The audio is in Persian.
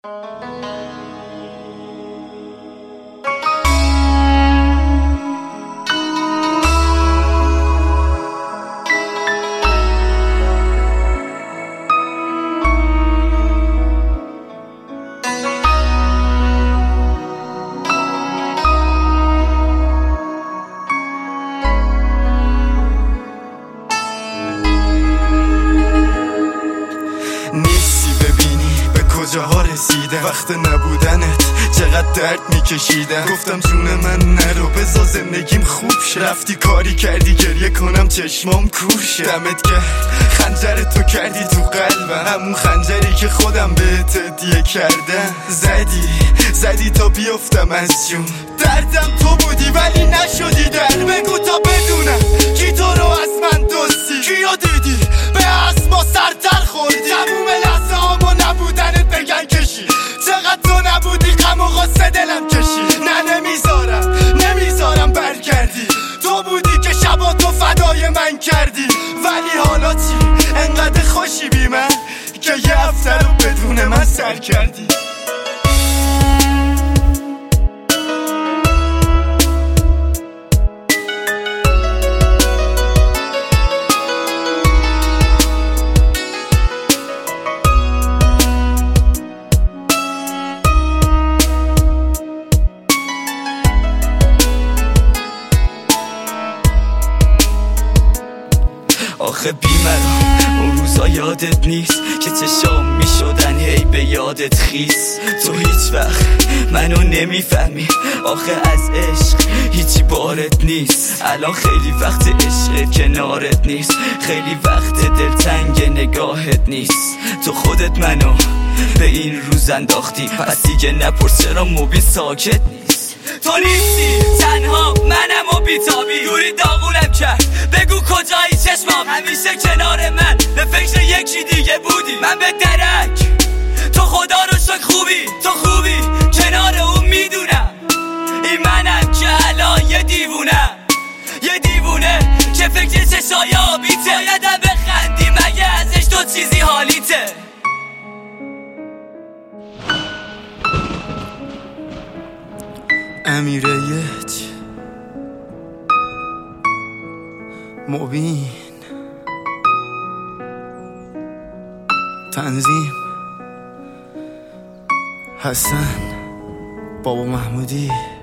کجاها رسیدم وقت نبودنت چقدر درد میکشیدم گفتم جون من نرو بذار زندگیم خوب شه رفتی کاری کردی گریه کنم چشمام کور شه دمت گرم خنجر تو کردی تو قلبم همون خنجری که خودم بهت هدیه کردم زدی تا بیفتم از جون دردم تو بودی ولی نشدی در بگو تا بدونم کی تو رو از من دوستی کیو دیدی به اسما سرتر خوردی تموم لحظه هامو نبودنت بگن کشی چقدر تو نبودی غم و غصه دلم کشی نه نمیذارم برگردی تو بودی که شبا تو فدای من کردی ولی حالا چی انقدر خوشی بی من که یه هفته رو بدون من سر کردی آخه بیمرا اون روزا یادت نیست که چشام میشدن هی به یادت خیس تو هیچ وقت منو نمیفهمی آخه از عشق هیچی بارت نیست الان خیلی وقت عشق کنارت نیست خیلی وقت دلتنگ نگاهت نیست تو خودت منو به این روز انداختی پس دیگه نپرس چرا موبیل ساکت نیست تو نیستی تنها منم و بیتابی دوری داغونم کرد بگو کجایی چشمام همیشه کنار من به فکر یکی دیگه بودی من به درک تو خدا رو شکر تو خوبی کنار اون میدونم این منم که الان یه دیوونه که فکر چشای آبیته یادم بخندی مگه ازش تو چیزی حالیته امیر یک مبین تنظیم حسن بابا محمودی